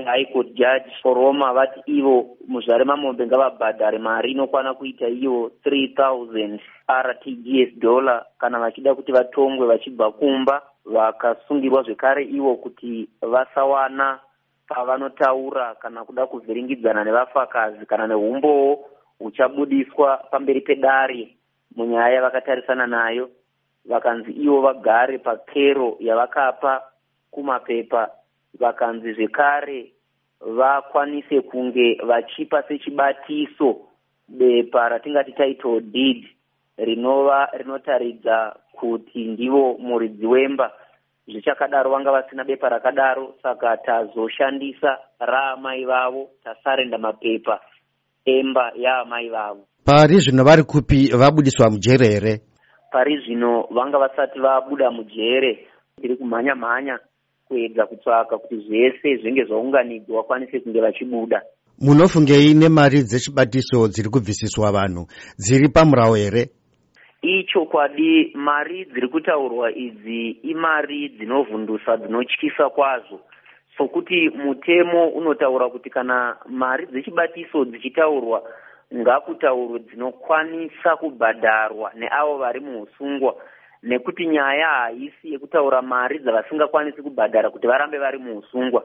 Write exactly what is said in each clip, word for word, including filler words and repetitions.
High Court Judge Foroma vati ivo muzvare mamombe ngavabhadhare mari inokwana kuita iyo three thousand R T G S dollar kana vachida kuti vatongwe vachibva kumba. Vakasungirwa zvekare ivo kuti vasawana pavanotaura kana kuda kuvhiringidzana nevafakazi kana neumbowo huchabudiswa pamberi pedare munyaya yavakatarisana nayo. Vakanzi ivo vagare pakero yavakapa kumapepa. Vakanzi zvekare vakwanise kunge vachipa sechibatiso bepa ratingati title deed rinova rinotaridza kuti ndivo muridzi wemba. Zvichakadaro vanga vasina bepa rakadaro, saka tazoshandisa raamai vavo tasarenda mapepa emba yaamai vavo. Pari zvino vari kupi vabudiswa mujere here? Pari zvino vanga vasati vabuda mujere, tiri kumhanya mhanya kuedza kutsvaka kuti zvese zvinge zvaunganidzwa vakwanise kunge vachibuda. Munofungei nemari dzechibatiso dziri kubvisiswa vanhu dziri pamurawo here? Ichokwadi mari dziri kutaurwa idzi imari dzinovhundusa dzinotyisa kwazvo. Sokuti mutemo unotaura kuti kana mari dzechibatiso dzichitaurwa ngakutaurwe dzinokwanisa kubhadharwa neavo vari muusungwa, nekuti nyaya haisi yekutaura mari dzavasingakwanisi kubhadhara kuti varambe vari muusungwa.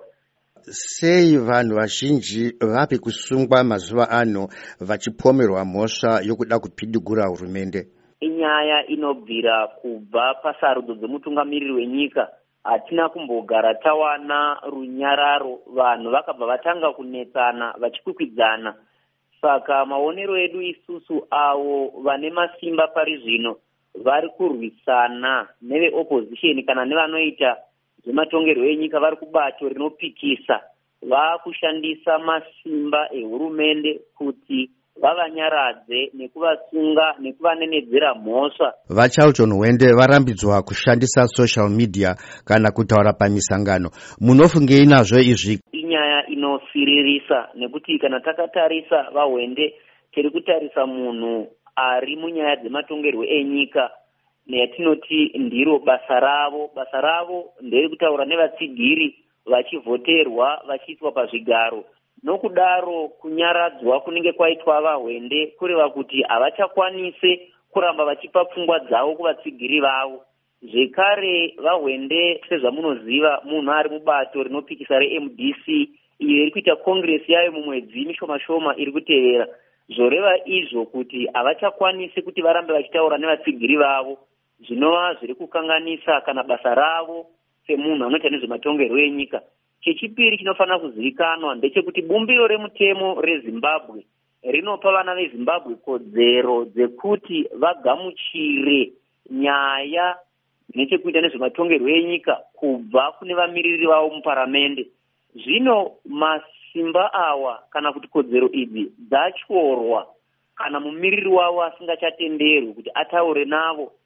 Sei vanhu vazhinji vapi kusungwa mazuva ano vachipomerwa mhosva yokuda kupidigura hurumende? Inyaya inobvira kubva pasarudzo dzemutungamiriri wenyika. Hatina kumbogara tawana runyararo, vanhu vakabva vatanga kunetsana vachikwikwidzana. Saka maonero edu isusu avo vane masimba pari zvino vari kurwisana neve opposition kana nevanoita zvematongerwo enyika vari kubato rinopikisa, vakushandisa masimba ehurumende kuti vavanyaradze nekuvasunga nekuvanenedzera mhosva. VaCharlton Hwende varambidzwa kushandisa social media kana kutaura pamisangano. Munofungei nazvo izvi? Inyaya inofiririsa nekuti kana takatarisa vaHwende tiri kutarisa munhu ari munyaya dzematongerwo enyika neyatinoti ndiro basa ravo. Basa ravo ndere kutaura nevatsigiri vachivhoterwa vachiiswa pazvigaro. Nokudaro kunyaradzwa kunenge kwaitwa vaHwende kureva kuti havachakwanise kuramba vachipa pfungwa dzavo kuvatsigiri vavo. Zvekare vaHwende sezvamunoziva munhu ari mubato rinopikisa reM D C iyo iri kuita kongresi yayo mumwedzi mishoma shoma iri kutevera. Zvoreva izvo kuti havachakwanisi kuti varambe vachitaura nevatsigiri vavo, zvinova zviri kukanganisa kana basa ravo semunhu anoita nezvematongerwo enyika. Chechipiri chinofanira kuzivikanwa ndechekuti bumbiro remutemo reZimbabwe rinopa vana veZimbabwe kodzero dzekuti vagamuchire nyaya nechekuita nezvematongerwo enyika kubva kune vamiriri vavo muparamende. Zvino masimba awa kana kuti kodzero idzi dzatyorwa kana mumiriri wavo asingachatenderwi kuti ataure navo